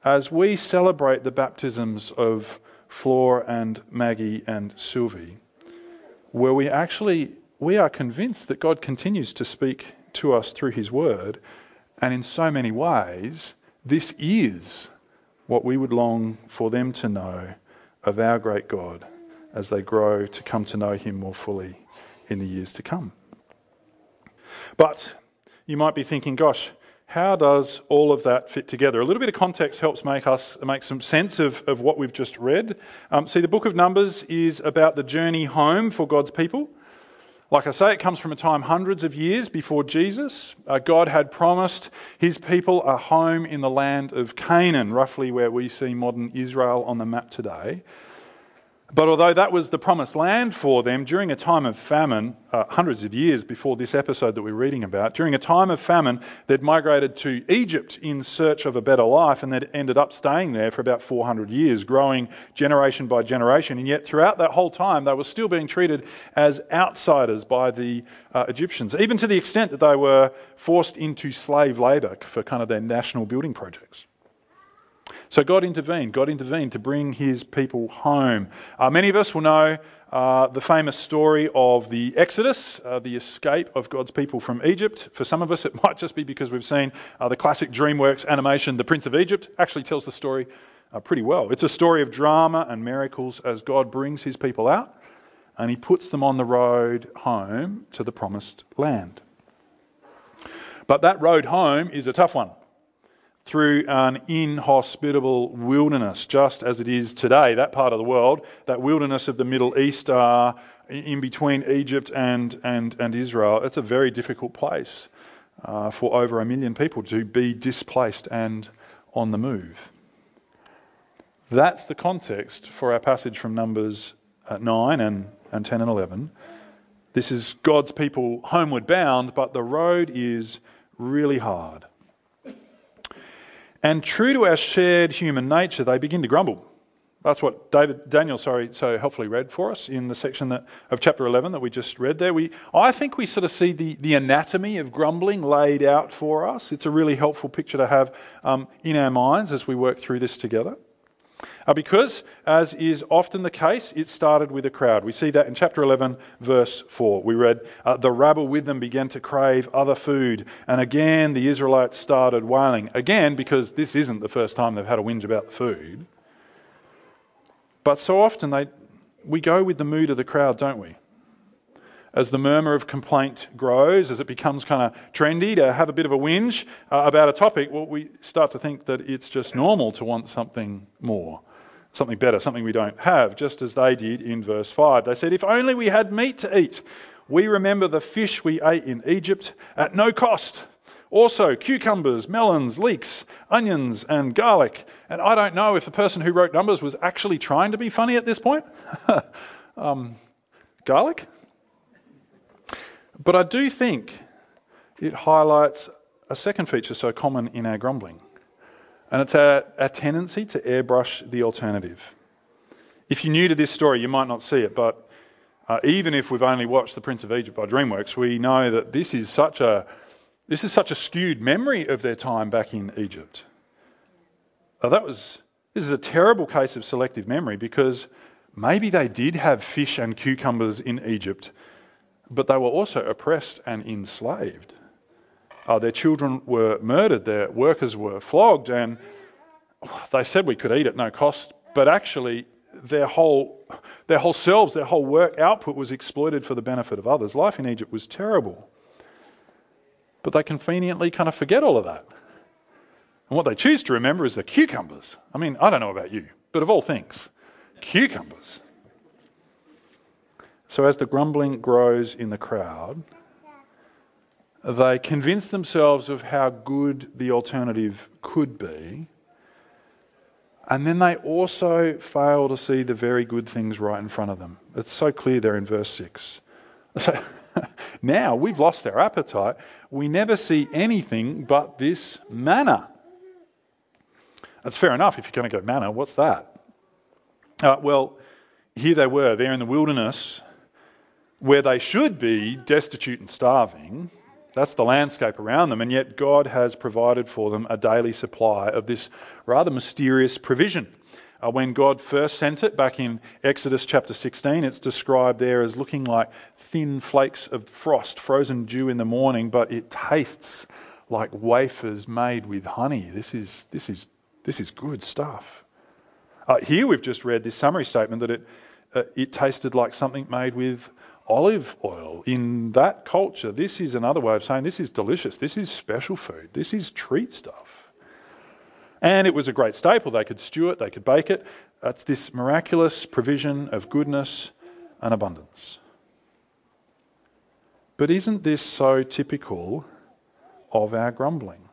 as we celebrate the baptisms of Flora and Maggie and Sylvie, where we are convinced that God continues to speak to us through his word, and in so many ways, this is what we would long for them to know of our great God as they grow to come to know him more fully in the years to come. But you might be thinking, gosh, how does all of that fit together? A little bit of context helps make some sense of what we've just read. See, the book of Numbers is about the journey home for God's people. Like I say, it comes from a time hundreds of years before Jesus. God had promised his people a home in the land of Canaan, roughly where we see modern Israel on the map today. But although that was the promised land for them, during a time of famine, hundreds of years before this episode that we're reading about, during a time of famine, they'd migrated to Egypt in search of a better life, and they'd ended up staying there for about 400 years, growing generation by generation. And yet throughout that whole time, they were still being treated as outsiders by the Egyptians, even to the extent that they were forced into slave labour for kind of their national building projects. So God intervened to bring his people home. Many of us will know the famous story of the Exodus, the escape of God's people from Egypt. For some of us, it might just be because we've seen the classic DreamWorks animation, The Prince of Egypt, actually tells the story pretty well. It's a story of drama and miracles as God brings his people out and he puts them on the road home to the promised land. But that road home is a tough one, through an inhospitable wilderness, just as it is today, that part of the world, that wilderness of the Middle East, in between Egypt and Israel. It's a very difficult place for over 1 million people to be displaced and on the move. That's the context for our passage from Numbers 9 and 10 and 11. This is God's people homeward bound, but the road is really hard. And true to our shared human nature, they begin to grumble. That's what Daniel so helpfully read for us in the section of chapter 11 that we just read there. I think we sort of see the anatomy of grumbling laid out for us. It's a really helpful picture to have in our minds as we work through this together. Because, as is often the case, it started with a crowd. We see that in chapter 11, verse 4. We read, the rabble with them began to crave other food. And again, the Israelites started wailing. Again, because this isn't the first time they've had a whinge about the food. But so often we go with the mood of the crowd, don't we? As the murmur of complaint grows, as it becomes kind of trendy to have a bit of a whinge about a topic, well, we start to think that it's just normal to want something more, something better, something we don't have, just as they did in verse 5. They said, if only we had meat to eat. We remember the fish we ate in Egypt at no cost. Also, cucumbers, melons, leeks, onions, and garlic. And I don't know if the person who wrote Numbers was actually trying to be funny at this point. Garlic? But I do think it highlights a second feature so common in our grumbling. And it's our tendency to airbrush the alternative. If you're new to this story, you might not see it, but even if we've only watched The Prince of Egypt by DreamWorks, we know that this is such a skewed memory of their time back in Egypt. This is a terrible case of selective memory, because maybe they did have fish and cucumbers in Egypt, but they were also oppressed and enslaved. Their children were murdered, their workers were flogged, and they said we could eat at no cost, but actually their whole selves, their whole work output was exploited for the benefit of others. Life in Egypt was terrible. But they conveniently kind of forget all of that. And what they choose to remember is the cucumbers. I mean, I don't know about you, but of all things, cucumbers. So as the grumbling grows in the crowd, they convince themselves of how good the alternative could be, and then they also fail to see the very good things right in front of them. It's so clear there in verse 6. So now we've lost our appetite. We never see anything but this manna. That's fair enough if you're going to go manna. What's that? Well, here they were, there in the wilderness, where they should be destitute and starving, That's the landscape around them, and yet God has provided for them a daily supply of this rather mysterious provision. When God first sent it back in Exodus chapter 16, it's described there as looking like thin flakes of frost, frozen dew in the morning, but it tastes like wafers made with honey. This is good stuff. Here we've just read this summary statement that it tasted like something made with olive oil. In that culture, this is another way of saying this is delicious. This is special food. This is treat stuff. And it was a great staple. They could stew it, they could bake it. It's this miraculous provision of goodness and abundance. But isn't this so typical of our grumbling?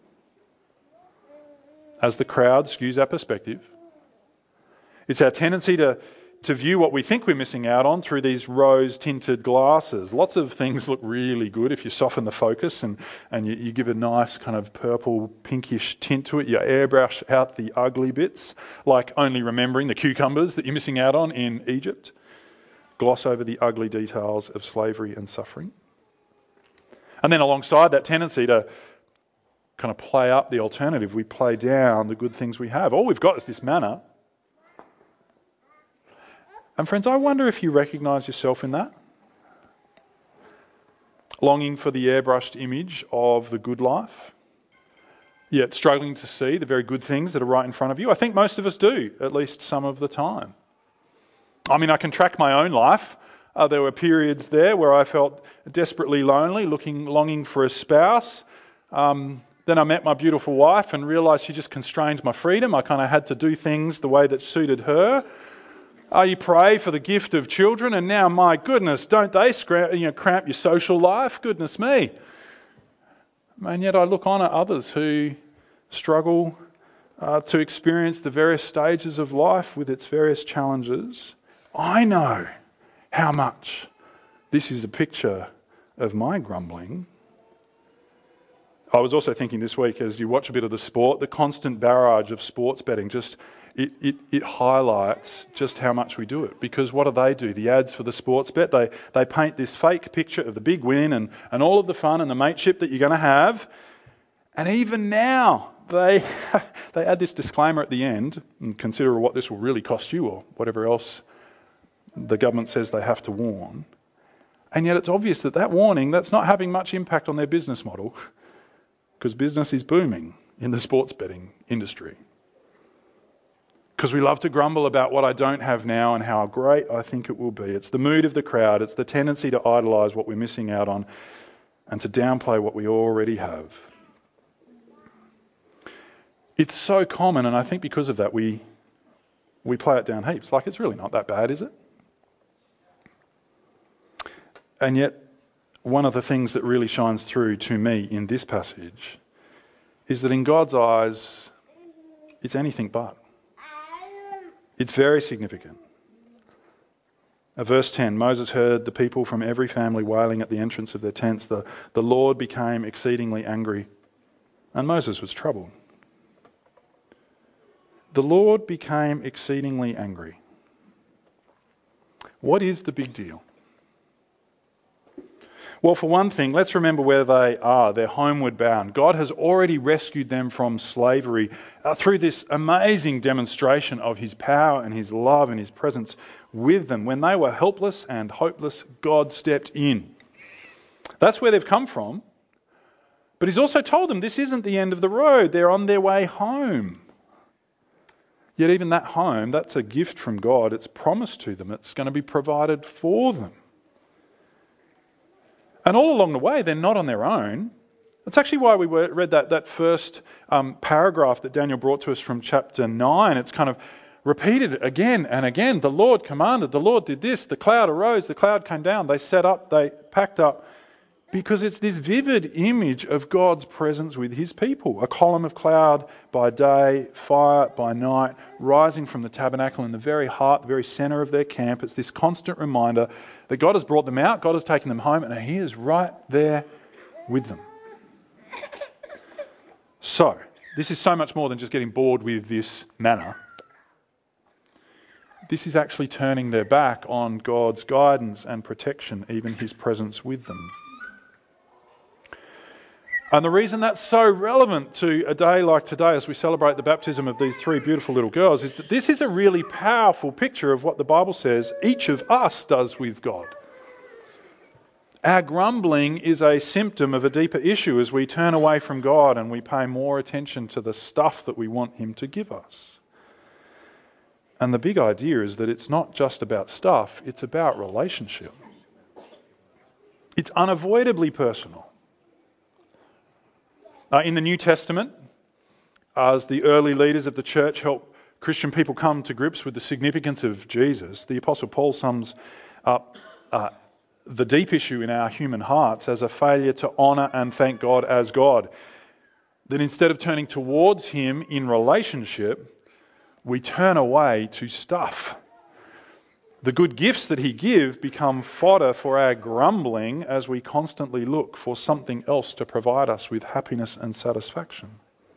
As the crowd skews our perspective, it's our tendency to view what we think we're missing out on through these rose-tinted glasses. Lots of things look really good if you soften the focus and you give a nice kind of purple, pinkish tint to it. You airbrush out the ugly bits, like only remembering the cucumbers that you're missing out on in Egypt. Gloss over the ugly details of slavery and suffering. And then alongside that tendency to kind of play up the alternative, we play down the good things we have. All we've got is this manna. And friends, I wonder if you recognise yourself in that. Longing for the airbrushed image of the good life, yet struggling to see the very good things that are right in front of you. I think most of us do, at least some of the time. I mean, I can track my own life. There were periods there where I felt desperately lonely, longing for a spouse. Then I met my beautiful wife and realised she just constrained my freedom. I kind of had to do things the way that suited her. You pray for the gift of children, and now, my goodness, don't they cramp your social life? Goodness me. And yet I look on at others who struggle to experience the various stages of life with its various challenges. I know how much this is a picture of my grumbling. I was also thinking this week, as you watch a bit of the sport, the constant barrage of sports betting it highlights just how much we do it. Because what do? The ads for the sports bet, they paint this fake picture of the big win and all of the fun and the mateship that you're going to have. And even now, they add this disclaimer at the end, and consider what this will really cost you or whatever else the government says they have to warn. And yet it's obvious that warning, that's not having much impact on their business model, because business is booming in the sports betting industry. Because we love to grumble about what I don't have now and how great I think it will be. It's the mood of the crowd. It's the tendency to idolise what we're missing out on and to downplay what we already have. It's so common, and I think because of that we play it down heaps. Like, it's really not that bad, is it? And yet, one of the things that really shines through to me in this passage is that in God's eyes, it's anything but. It's very significant. Verse 10, Moses heard the people from every family wailing at the entrance of their tents. The Lord became exceedingly angry, and Moses was troubled. The Lord became exceedingly angry. What is the big deal? Well, for one thing, let's remember where they are. They're homeward bound. God has already rescued them from slavery through this amazing demonstration of his power and his love and his presence with them. When they were helpless and hopeless, God stepped in. That's where they've come from. But he's also told them this isn't the end of the road. They're on their way home. Yet even that home, that's a gift from God. It's promised to them. It's going to be provided for them. And all along the way, they're not on their own. That's actually why we read that first paragraph that Daniel brought to us from chapter 9. It's kind of repeated again and again. The Lord commanded, the Lord did this, the cloud arose, the cloud came down, they set up, they packed up. Because it's this vivid image of God's presence with his people. A column of cloud by day, fire by night, rising from the tabernacle in the very heart, the very centre of their camp. It's this constant reminder that God has brought them out, God has taken them home, and he is right there with them. So, this is so much more than just getting bored with this manna. This is actually turning their back on God's guidance and protection, even his presence with them. And the reason that's so relevant to a day like today as we celebrate the baptism of these three beautiful little girls is that this is a really powerful picture of what the Bible says each of us does with God. Our grumbling is a symptom of a deeper issue as we turn away from God and we pay more attention to the stuff that we want Him to give us. And the big idea is that it's not just about stuff, it's about relationship. It's unavoidably personal. In the New Testament, as the early leaders of the church help Christian people come to grips with the significance of Jesus, the Apostle Paul sums up the deep issue in our human hearts as a failure to honour and thank God as God. That instead of turning towards Him in relationship, we turn away to stuff. The good gifts that He gives become fodder for our grumbling as we constantly look for something else to provide us with happiness and satisfaction.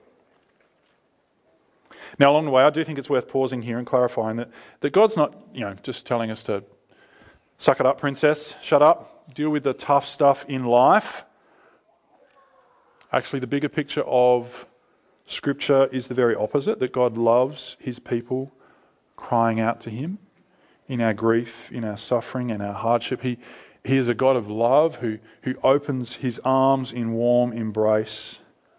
Now, along the way, I do think it's worth pausing here and clarifying that God's not, just telling us to suck it up, princess, shut up, deal with the tough stuff in life. Actually, the bigger picture of Scripture is the very opposite, that God loves His people crying out to Him in our grief, in our suffering, and our hardship. He is a God of love who opens His arms in warm embrace.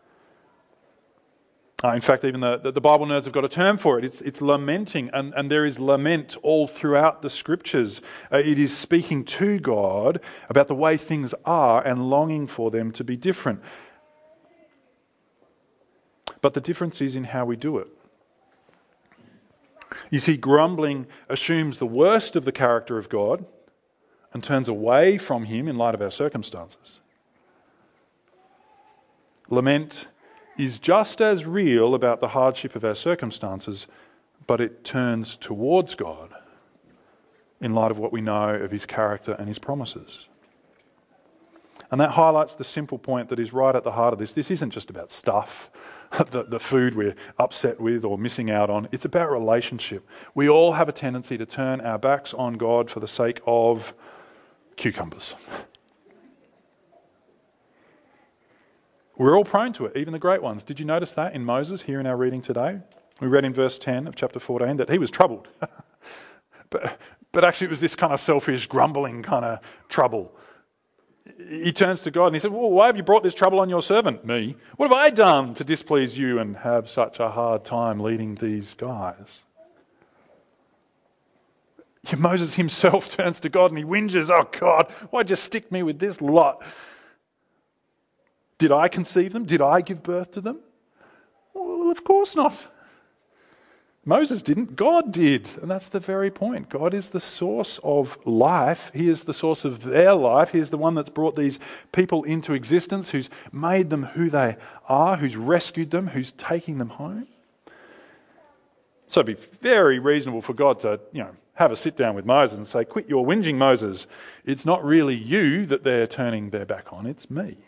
In fact, even the Bible nerds have got a term for it. It's lamenting, and there is lament all throughout the Scriptures. It is speaking to God about the way things are and longing for them to be different. But the difference is in how we do it. You see, grumbling assumes the worst of the character of God and turns away from Him in light of our circumstances. Lament is just as real about the hardship of our circumstances, but it turns towards God in light of what we know of His character and His promises. And that highlights the simple point that is right at the heart of this. This isn't just about stuff, the food we're upset with or missing out on. It's about relationship. We all have a tendency to turn our backs on God for the sake of cucumbers. We're all prone to it, even the great ones. Did you notice that in Moses here in our reading today? We read in verse 10 of chapter 14 that he was troubled. But actually it was this kind of selfish, grumbling kind of trouble. He turns to God and he said, well, why have you brought this trouble on your servant, me? What have I done to displease you and have such a hard time leading these guys? Moses himself turns to God and he whinges, oh God, why'd you stick me with this lot? Did I conceive them? Did I give birth to them? Well, of course not. Moses didn't, God did. And that's the very point. God is the source of life. He is the source of their life. He is the one that's brought these people into existence, who's made them who they are, who's rescued them, who's taking them home. So it'd be very reasonable for God to, have a sit down with Moses and say, quit your whinging, Moses. It's not really you that they're turning their back on, it's me.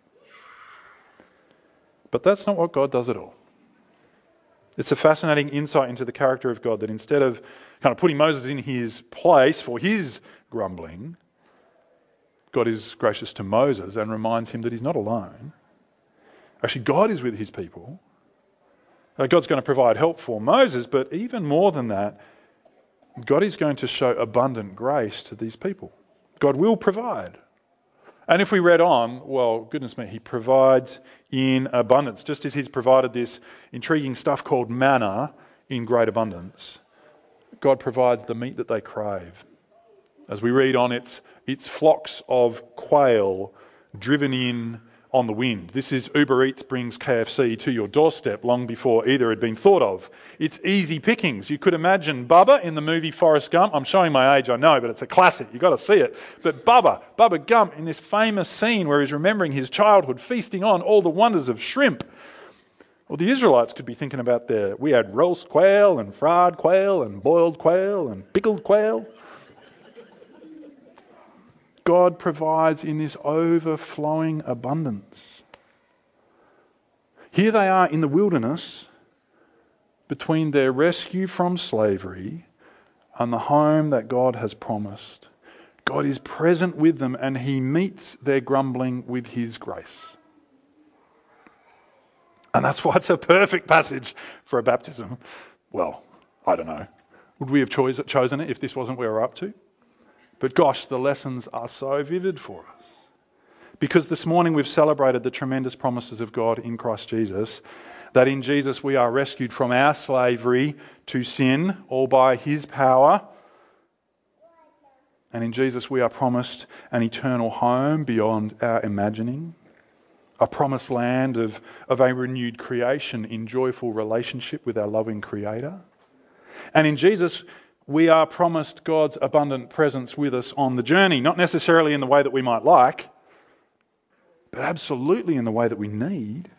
But that's not what God does at all. It's a fascinating insight into the character of God that instead of kind of putting Moses in his place for his grumbling, God is gracious to Moses and reminds him that he's not alone. Actually, God is with his people. God's going to provide help for Moses, but even more than that, God is going to show abundant grace to these people. God will provide. And if we read on, well, goodness me, He provides in abundance. Just as He's provided this intriguing stuff called manna in great abundance, God provides the meat that they crave. As we read on, it's flocks of quail driven in on the wind. This is Uber Eats brings KFC to your doorstep long before either had been thought of. It's easy pickings. You could imagine Bubba in the movie Forrest Gump. I'm showing my age, I know, but it's a classic. You've got to see it. But Bubba Gump in this famous scene where he's remembering his childhood, feasting on all the wonders of shrimp. Well, the Israelites could be thinking about we had roast quail and fried quail and boiled quail and pickled quail. God provides in this overflowing abundance. Here they are in the wilderness between their rescue from slavery and the home that God has promised. God is present with them and He meets their grumbling with His grace. And that's why it's a perfect passage for a baptism. Well, I don't know. Would we have chosen it if this wasn't where we're up to? But gosh, the lessons are so vivid for us. Because this morning we've celebrated the tremendous promises of God in Christ Jesus, that in Jesus we are rescued from our slavery to sin, all by his power. And in Jesus we are promised an eternal home beyond our imagining, a promised land of a renewed creation in joyful relationship with our loving Creator. And in Jesus we are promised God's abundant presence with us on the journey, not necessarily in the way that we might like, but absolutely in the way that we need.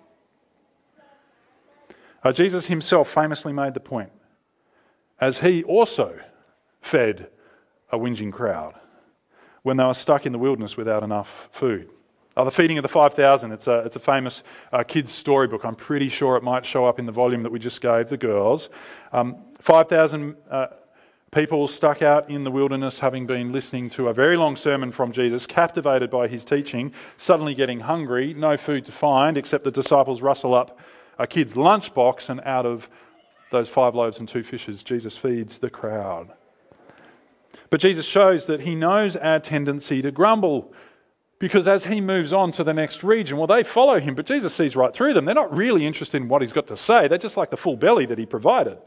Jesus himself famously made the point, as he also fed a whinging crowd when they were stuck in the wilderness without enough food. The feeding of the 5,000, it's a famous kids' storybook. I'm pretty sure it might show up in the volume that we just gave the girls. 5,000 people stuck out in the wilderness, having been listening to a very long sermon from Jesus, captivated by his teaching, suddenly getting hungry, no food to find, except the disciples rustle up a kid's lunchbox, and out of those 5 loaves and 2 fishes, Jesus feeds the crowd. But Jesus shows that he knows our tendency to grumble, because as he moves on to the next region, well, they follow him, but Jesus sees right through them. They're not really interested in what he's got to say. They're just like the full belly that he provided.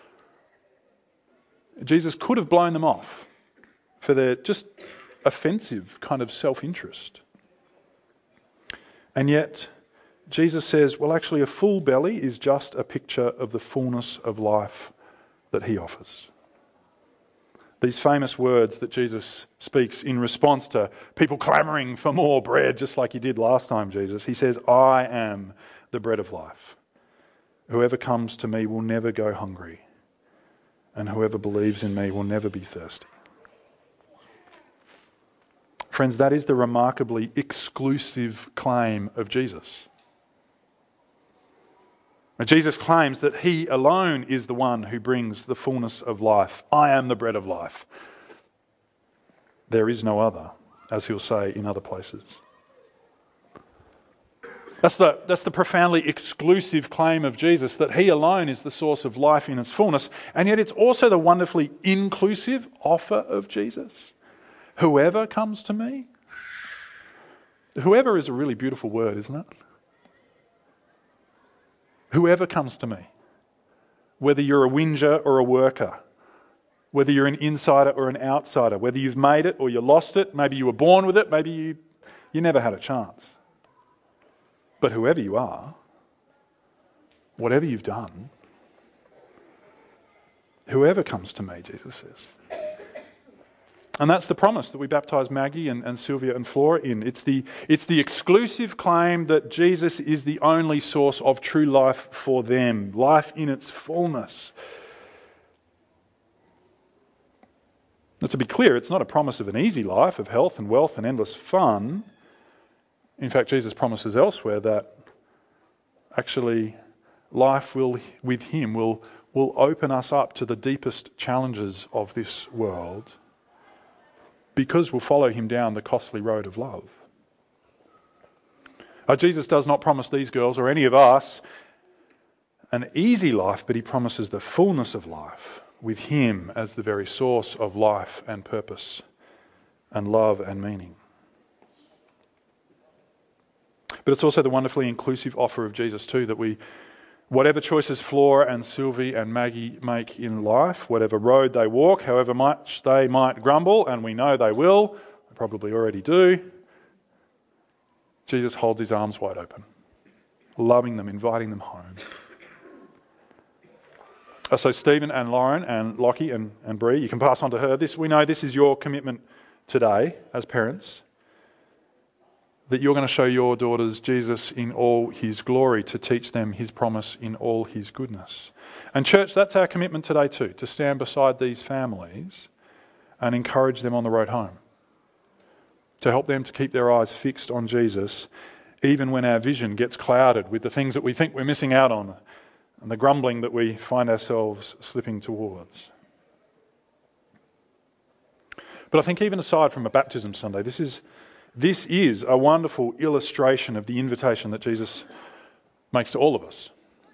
Jesus could have blown them off for their just offensive kind of self-interest. And yet, Jesus says, well, actually, a full belly is just a picture of the fullness of life that he offers. These famous words that Jesus speaks in response to people clamouring for more bread, just like he did last time, Jesus. He says, I am the bread of life. Whoever comes to me will never go hungry, and whoever believes in me will never be thirsty. Friends, that is the remarkably exclusive claim of Jesus. Jesus claims that he alone is the one who brings the fullness of life. I am the bread of life. There is no other, as he'll say in other places. That's the profoundly exclusive claim of Jesus, that he alone is the source of life in its fullness. And yet it's also the wonderfully inclusive offer of Jesus. Whoever comes to me. Whoever is a really beautiful word, isn't it? Whoever comes to me, whether you're a whinger or a worker, whether you're an insider or an outsider, whether you've made it or you lost it, maybe you were born with it, maybe you never had a chance. But whoever you are, whatever you've done, whoever comes to me, Jesus says. And that's the promise that we baptise Maggie and Sylvia and Flora in. It's the exclusive claim that Jesus is the only source of true life for them, life in its fullness. Now, to be clear, it's not a promise of an easy life, of health and wealth and endless fun. In fact, Jesus promises elsewhere that actually life with him will open us up to the deepest challenges of this world, because we'll follow him down the costly road of love. Jesus does not promise these girls or any of us an easy life, but he promises the fullness of life with him as the very source of life and purpose and love and meaning. But it's also the wonderfully inclusive offer of Jesus too, that whatever choices Flora and Sylvie and Maggie make in life, whatever road they walk, however much they might grumble, and we know they will, they probably already do, Jesus holds his arms wide open, loving them, inviting them home. So Stephen and Lauren and Lockie and Bree, you can pass on to her. We know this is your commitment today as parents, that you're going to show your daughters Jesus in all his glory, to teach them his promise in all his goodness. And church, that's our commitment today too, to stand beside these families and encourage them on the road home, to help them to keep their eyes fixed on Jesus, even when our vision gets clouded with the things that we think we're missing out on and the grumbling that we find ourselves slipping towards. But I think even aside from a baptism Sunday, this is a wonderful illustration of the invitation that Jesus makes to all of us?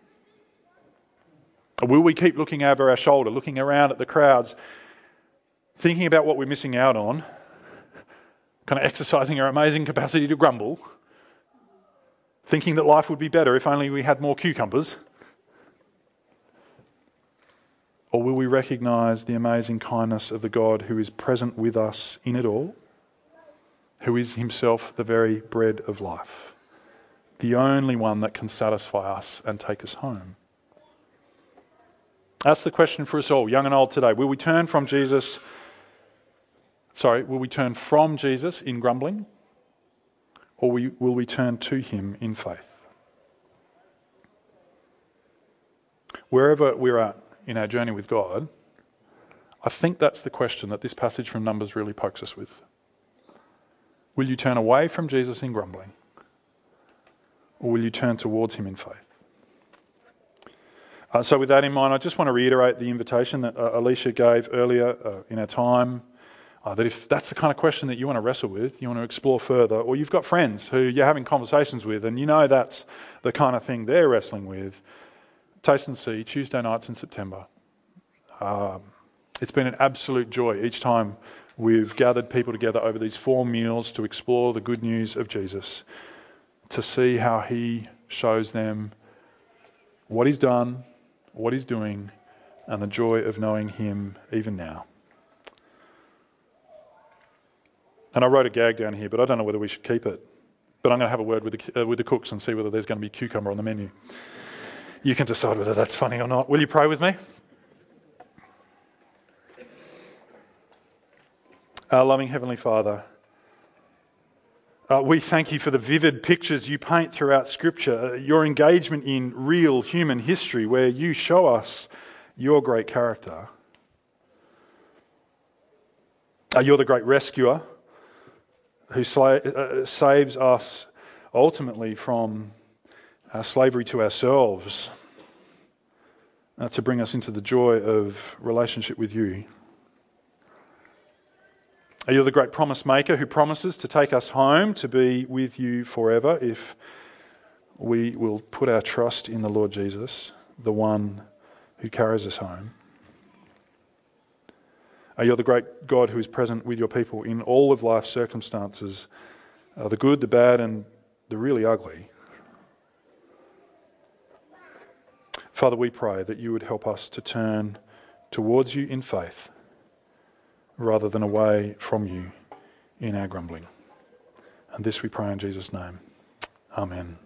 Or will we keep looking over our shoulder, looking around at the crowds, thinking about what we're missing out on, kind of exercising our amazing capacity to grumble, thinking that life would be better if only we had more cucumbers? Or will we recognise the amazing kindness of the God who is present with us in it all, who is himself the very bread of life, the only one that can satisfy us and take us home? That's the question for us all, young and old today. Will we turn from Jesus in grumbling, or will we turn to him in faith? Wherever we're at in our journey with God, I think that's the question that this passage from Numbers really pokes us with. Will you turn away from Jesus in grumbling, or will you turn towards him in faith? So with that in mind, I just want to reiterate the invitation that Alicia gave earlier in our time, that if that's the kind of question that you want to wrestle with, you want to explore further, or you've got friends who you're having conversations with and you know that's the kind of thing they're wrestling with, Taste and See, Tuesday nights in September. It's been an absolute joy each time we've gathered people together over these 4 meals to explore the good news of Jesus, to see how he shows them what he's done, what he's doing, and the joy of knowing him even now. And I wrote a gag down here, but I don't know whether we should keep it. But I'm going to have a word with the cooks and see whether there's going to be cucumber on the menu. You can decide whether that's funny or not. Will you pray with me? Our loving Heavenly Father, we thank you for the vivid pictures you paint throughout Scripture, your engagement in real human history where you show us your great character. You're the great rescuer who saves us ultimately from slavery to ourselves, to bring us into the joy of relationship with you. You're the great promise maker who promises to take us home to be with you forever if we will put our trust in the Lord Jesus, the one who carries us home. You're the great God who is present with your people in all of life's circumstances, the good, the bad, and the really ugly. Father, we pray that you would help us to turn towards you in faith rather than away from you in our grumbling. And this we pray in Jesus' name. Amen.